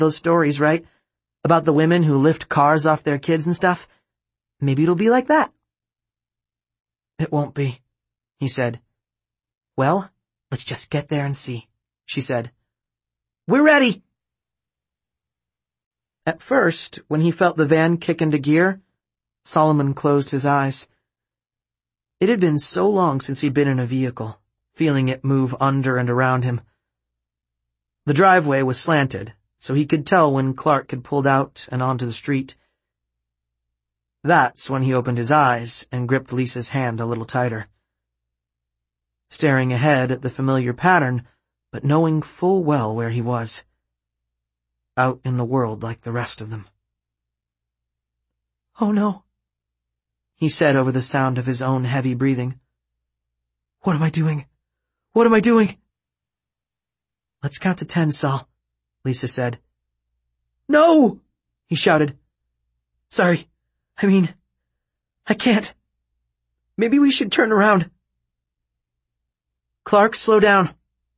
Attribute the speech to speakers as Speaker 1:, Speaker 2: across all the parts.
Speaker 1: those stories, right? About the women who lift cars off their kids and stuff. Maybe it'll be like that." "It won't be," he said. "Well, let's just get there and see," she said. "We're ready." At first, when he felt the van kick into gear, Solomon closed his eyes. It had been so long since he'd been in a vehicle, feeling it move under and around him. The driveway was slanted, so he could tell when Clark had pulled out and onto the street. That's when he opened his eyes and gripped Lisa's hand a little tighter. Staring ahead at the familiar pattern, but knowing full well where he was. Out in the world like the rest of them. "Oh no," he said over the sound of his own heavy breathing. "What am I doing? What am I doing?" "Let's count to 10, Sol," Lisa said. "No!" he shouted. "Sorry. I can't. Maybe we should turn around." "Clark, slow down."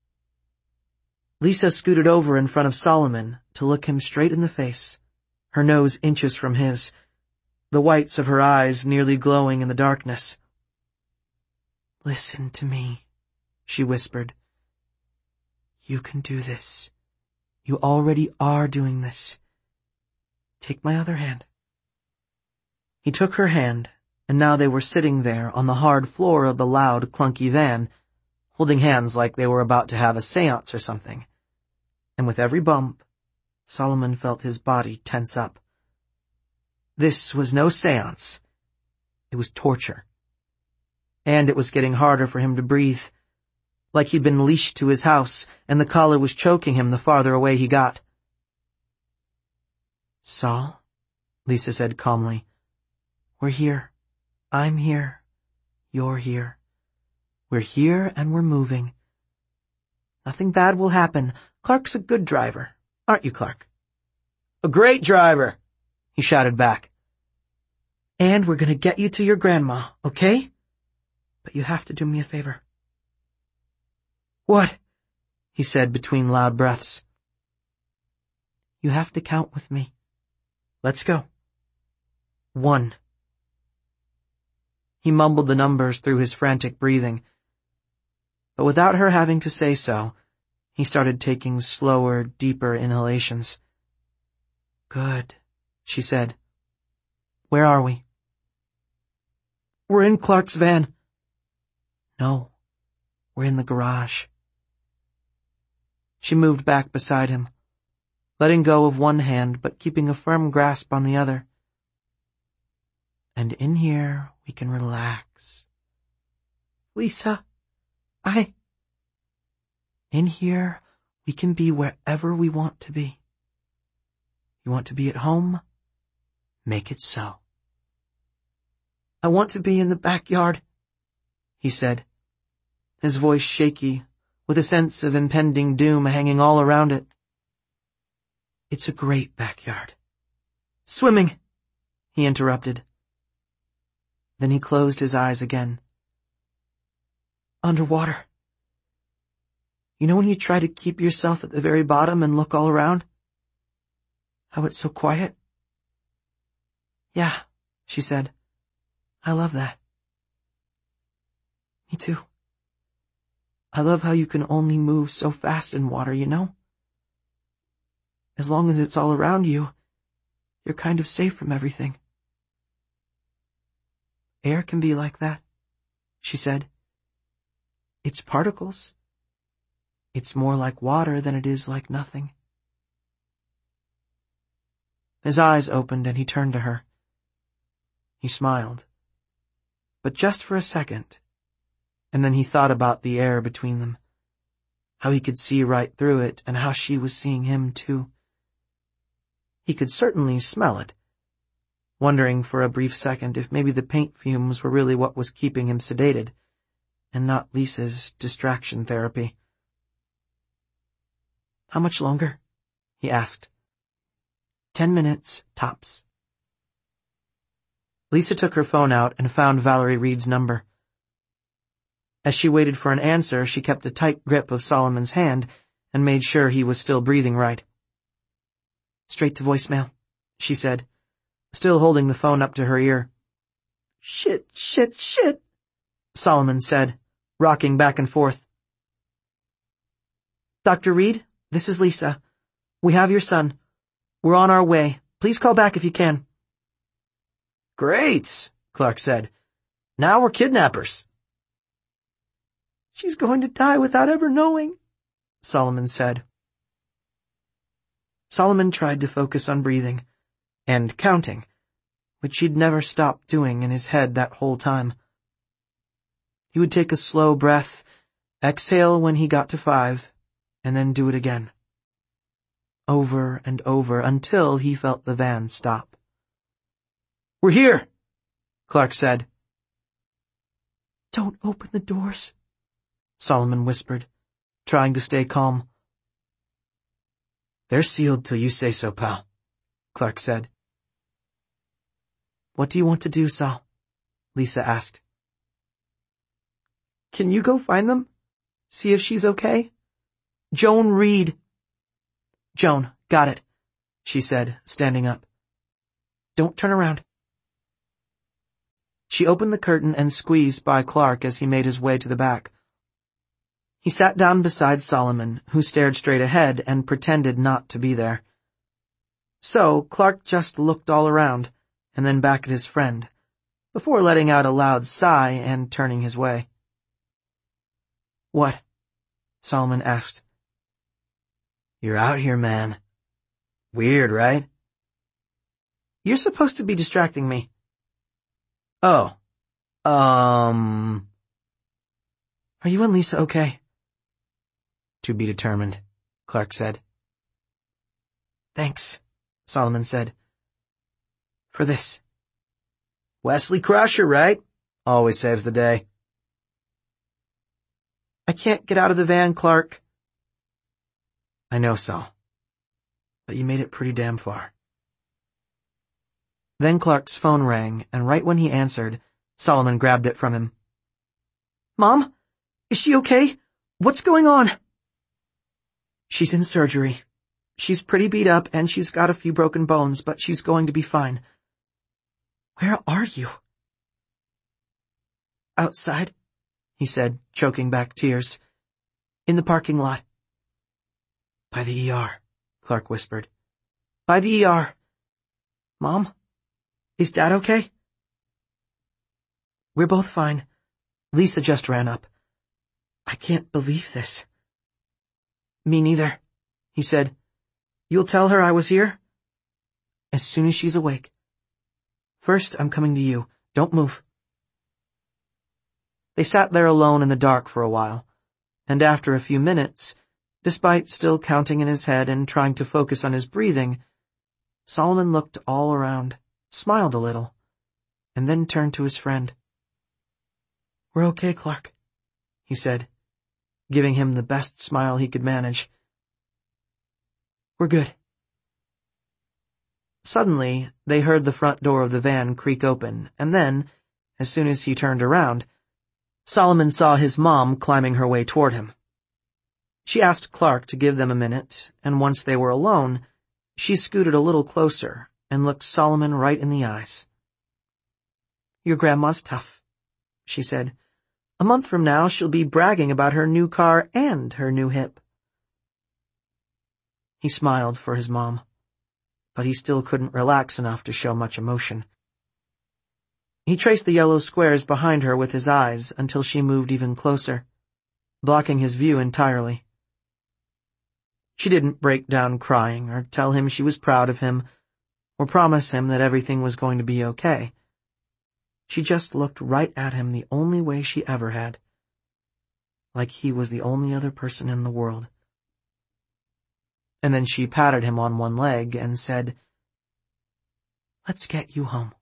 Speaker 1: Lisa scooted over in front of Solomon to look him straight in the face, her nose inches from his, the whites of her eyes nearly glowing in the darkness. "Listen to me," she whispered. "You can do this. You already are doing this. Take my other hand." He took her hand, and now they were sitting there on the hard floor of the loud, clunky van, holding hands like they were about to have a séance or something. And with every bump, Solomon felt his body tense up. This was no séance. It was torture. And it was getting harder for him to breathe, like he'd been leashed to his house, and the collar was choking him the farther away he got. "Sol," Lisa said calmly, "we're here. I'm here. You're here. We're here and we're moving. Nothing bad will happen. Clark's a good driver. Aren't you, Clark?" "A great driver," he shouted back. "And we're gonna get you to your grandma, okay? But you have to do me a favor." "What?" he said between loud breaths. "You have to count with me. Let's go. 1. He mumbled the numbers through his frantic breathing. But without her having to say so, he started taking slower, deeper inhalations. "Good," she said. "Where are we?" "We're in Clark's van." "No, we're in the garage." She moved back beside him, letting go of one hand but keeping a firm grasp on the other. "And in here we can relax." "Lisa, In here we can be wherever we want to be. You want to be at home? Make it so." "I want to be in the backyard," he said, his voice shaky, with a sense of impending doom hanging all around it. "It's a great backyard." "Swimming," he interrupted. Then he closed his eyes again. "Underwater. You know when you try to keep yourself at the very bottom and look all around? How it's so quiet?" "Yeah," she said. "I love that." "Me too. I love how you can only move so fast in water, you know? As long as it's all around you, you're kind of safe from everything." "Air can be like that," she said. "It's particles. It's more like water than it is like nothing." His eyes opened and he turned to her. He smiled. But just for a second, and then he thought about the air between them, how he could see right through it and how she was seeing him too. He could certainly smell it, wondering for a brief second if maybe the paint fumes were really what was keeping him sedated, and not Lisa's distraction therapy. "How much longer?" he asked. 10 minutes, tops." Lisa took her phone out and found Valerie Reed's number. As she waited for an answer, she kept a tight grip of Solomon's hand and made sure he was still breathing right. Straight to voicemail, she said, still holding the phone up to her ear. Shit, Solomon said, rocking back and forth. Dr. Reed, this is Lisa. We have your son. We're on our way. Please call back if you can. Great, Clark said. Now we're kidnappers. She's going to die without ever knowing, Solomon said. Solomon tried to focus on breathing and counting, which he'd never stopped doing in his head that whole time. He would take a slow breath, exhale when he got to 5, and then do it again. Over and over until he felt the van stop. We're here, Clark said. Don't open the doors, Solomon whispered, trying to stay calm. They're sealed till you say so, pal, Clark said. What do you want to do, Sol? Lisa asked. Can you go find them? See if she's okay? Joan Reed. Joan, got it, she said, standing up. Don't turn around. She opened the curtain and squeezed by Clark as he made his way to the back. He sat down beside Solomon, who stared straight ahead and pretended not to be there. So Clark just looked all around, and then back at his friend, before letting out a loud sigh and turning his way. What? Solomon asked. You're out here, man. Weird, right? You're supposed to be distracting me. Oh. Are you and Lisa okay? To be determined, Clark said. Thanks, Solomon said. For this. Wesley Crusher, right? Always saves the day. I can't get out of the van, Clark. I know, Sol. But you made it pretty damn far. Then Clark's phone rang, and right when he answered, Solomon grabbed it from him. Mom? Is she okay? What's going on? She's in surgery. She's pretty beat up, and she's got a few broken bones, but she's going to be fine. Where are you? Outside, he said, choking back tears. In the parking lot. By the ER, Clark whispered. By the ER. Mom? Is Dad okay? We're both fine. Lisa just ran up. I can't believe this. Me neither, he said. You'll tell her I was here? As soon as she's awake. First, I'm coming to you. Don't move. They sat there alone in the dark for a while, and after a few minutes, despite still counting in his head and trying to focus on his breathing, Solomon looked all around, smiled a little, and then turned to his friend. We're okay, Clark, he said, giving him the best smile he could manage. We're good. Suddenly, they heard the front door of the van creak open, and then, as soon as he turned around, Solomon saw his mom climbing her way toward him. She asked Clark to give them a minute, and once they were alone, she scooted a little closer and looked Solomon right in the eyes. Your grandma's tough, she said. A month from now, she'll be bragging about her new car and her new hip. He smiled for his mom, but he still couldn't relax enough to show much emotion. He traced the yellow squares behind her with his eyes until she moved even closer, blocking his view entirely. She didn't break down crying or tell him she was proud of him or promise him that everything was going to be okay. She just looked right at him the only way she ever had, like he was the only other person in the world. And then she patted him on one leg and said, Let's get you home.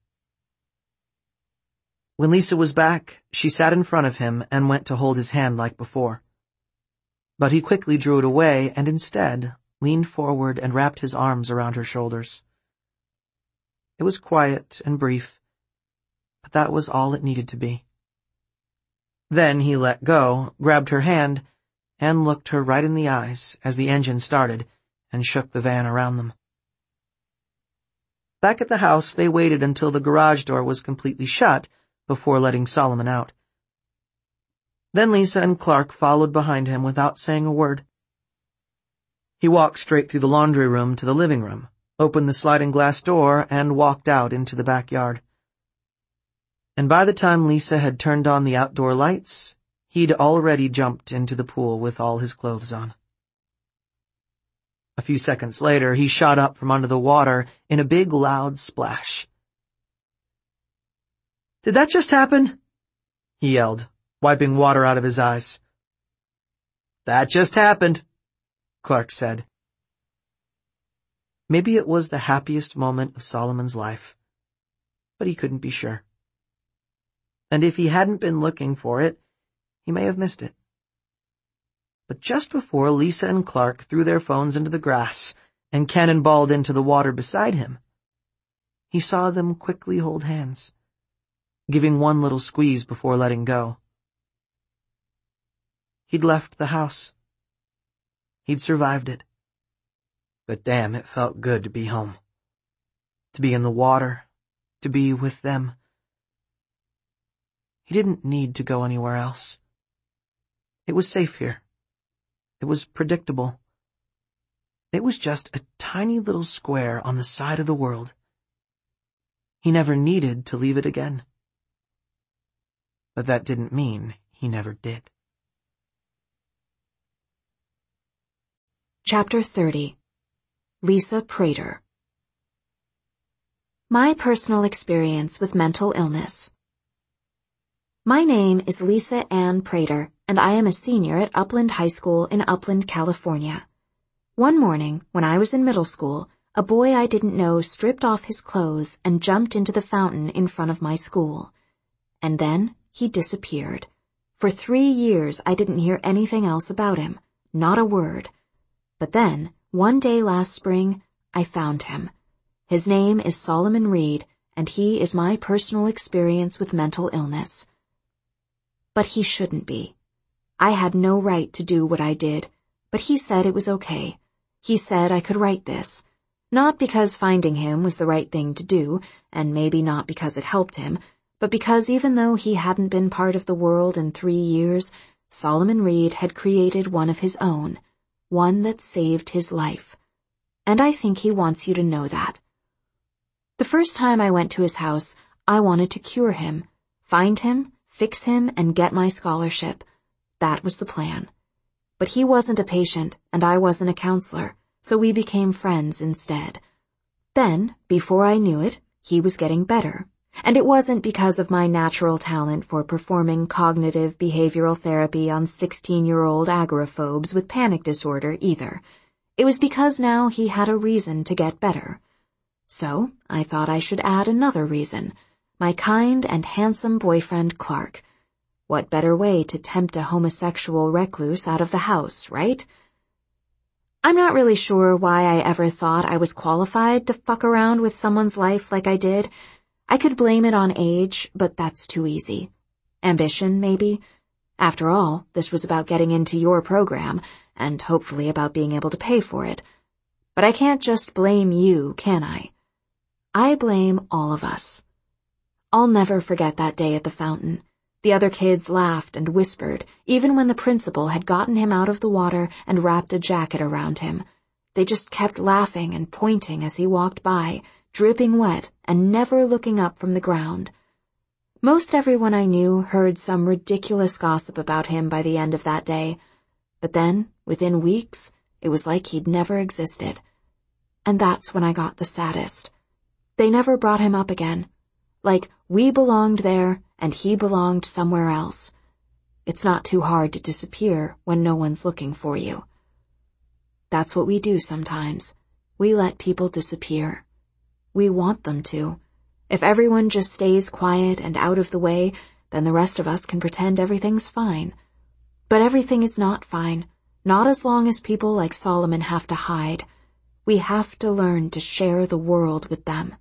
Speaker 1: When Lisa was back, she sat in front of him and went to hold his hand like before. But he quickly drew it away and instead leaned forward and wrapped his arms around her shoulders. It was quiet and brief, but that was all it needed to be. Then he let go, grabbed her hand, and looked her right in the eyes as the engine started and shook the van around them. Back at the house, they waited until the garage door was completely shut before letting Solomon out. Then Lisa and Clark followed behind him without saying a word. He walked straight through the laundry room to the living room, opened the sliding glass door, and walked out into the backyard. And by the time Lisa had turned on the outdoor lights, he'd already jumped into the pool with all his clothes on. A few seconds later, he shot up from under the water in a big, loud splash. "Did that just happen?" he yelled, wiping water out of his eyes. "That just happened," Clark said. Maybe it was the happiest moment of Solomon's life, but he couldn't be sure. And if he hadn't been looking for it, he may have missed it. But just before Lisa and Clark threw their phones into the grass and cannonballed into the water beside him, he saw them quickly hold hands, giving one little squeeze before letting go. He'd left the house. He'd survived it. But damn, it felt good to be home. To be in the water. To be with them. He didn't need to go anywhere else. It was safe here. It was predictable. It was just a tiny little square on the side of the world. He never needed to leave it again. But that didn't mean he never did.
Speaker 2: Chapter 30. Lisa Prater. My personal experience with mental illness. My name is Lisa Ann Prater, and I am a senior at Upland High School in Upland, California. One morning, when I was in middle school, a boy I didn't know stripped off his clothes and jumped into the fountain in front of my school. And then he disappeared. For 3 years, I didn't hear anything else about him, not a word. But then, one day last spring, I found him. His name is Solomon Reed, and he is my personal experience with mental illness. But he shouldn't be. I had no right to do what I did, but he said it was okay. He said I could write this. Not because finding him was the right thing to do, and maybe not because it helped him, but because even though he hadn't been part of the world in 3 years, Solomon Reed had created one of his own, one that saved his life. And I think he wants you to know that. The first time I went to his house, I wanted to cure him, find him, fix him, and get my scholarship. That was the plan. But he wasn't a patient, and I wasn't a counselor, so we became friends instead. Then, before I knew it, he was getting better. And it wasn't because of my natural talent for performing cognitive behavioral therapy on 16-year-old agoraphobes with panic disorder either. It was because now he had a reason to get better. So I thought I should add another reason. My kind and handsome boyfriend, Clark. What better way to tempt a homosexual recluse out of the house, right? I'm not really sure why I ever thought I was qualified to fuck around with someone's life like I did. I could blame it on age, but that's too easy. Ambition, maybe? After all, this was about getting into your program, and hopefully about being able to pay for it. But I can't just blame you, can I? I blame all of us. I'll never forget that day at the fountain. The other kids laughed and whispered, even when the principal had gotten him out of the water and wrapped a jacket around him. They just kept laughing and pointing as he walked by, dripping wet and never looking up from the ground. Most everyone I knew heard some ridiculous gossip about him by the end of that day. But then, within weeks, it was like he'd never existed. And that's when I got the saddest. They never brought him up again. Like, we belonged there, and he belonged somewhere else. It's not too hard to disappear when no one's looking for you. That's what we do sometimes. We let people disappear. We want them to. If everyone just stays quiet and out of the way, then the rest of us can pretend everything's fine. But everything is not fine, not as long as people like Solomon have to hide. We have to learn to share the world with them.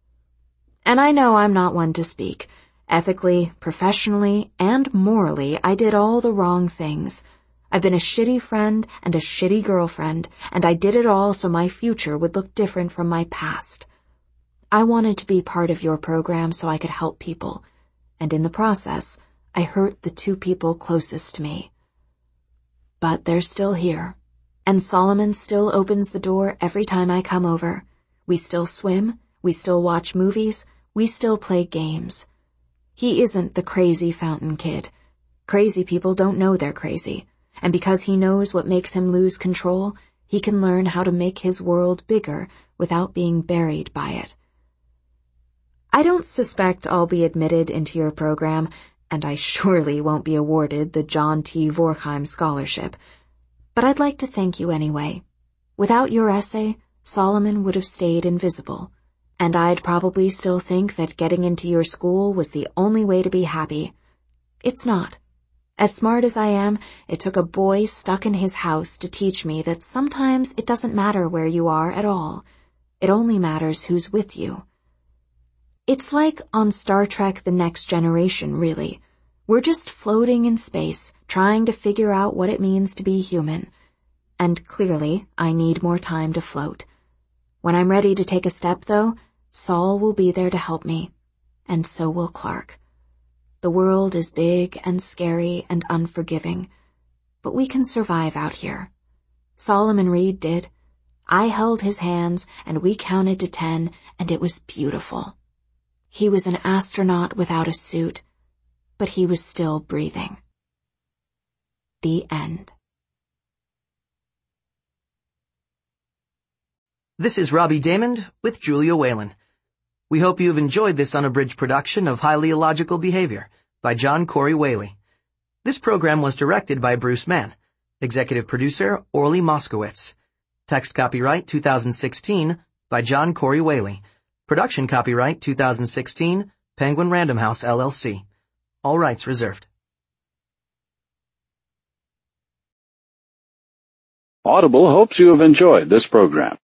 Speaker 2: And I know I'm not one to speak. Ethically, professionally, and morally, I did all the wrong things. I've been a shitty friend and a shitty girlfriend, and I did it all so my future would look different from my past. I wanted to be part of your program so I could help people, and in the process, I hurt the two people closest to me. But they're still here, and Solomon still opens the door every time I come over. We still swim, we still watch movies, we still play games. He isn't the crazy fountain kid. Crazy people don't know they're crazy, and because he knows what makes him lose control, he can learn how to make his world bigger without being buried by it. I don't suspect I'll be admitted into your program, and I surely won't be awarded the John T. Vorkheim Scholarship. But I'd like to thank you anyway. Without your essay, Solomon would have stayed invisible, and I'd probably still think that getting into your school was the only way to be happy. It's not. As smart as I am, it took a boy stuck in his house to teach me that sometimes it doesn't matter where you are at all. It only matters who's with you. It's like on Star Trek: The Next Generation, really. We're just floating in space, trying to figure out what it means to be human. And clearly, I need more time to float. When I'm ready to take a step, though, Saul will be there to help me. And so will Clark. The world is big and scary and unforgiving, but we can survive out here. Solomon Reed did. I held his hands, and we counted to 10, and it was beautiful. He was an astronaut without a suit, but he was still breathing. The end.
Speaker 1: This is Robbie Damond with Julia Whalen. We hope you have enjoyed this unabridged production of Highly Illogical Behavior by John Corey Whaley. This program was directed by Bruce Mann. Executive producer, Orly Moskowitz. Text copyright 2016 by John Corey Whaley. Production copyright 2016, Penguin Random House, LLC. All rights reserved.
Speaker 3: Audible hopes you have enjoyed this program.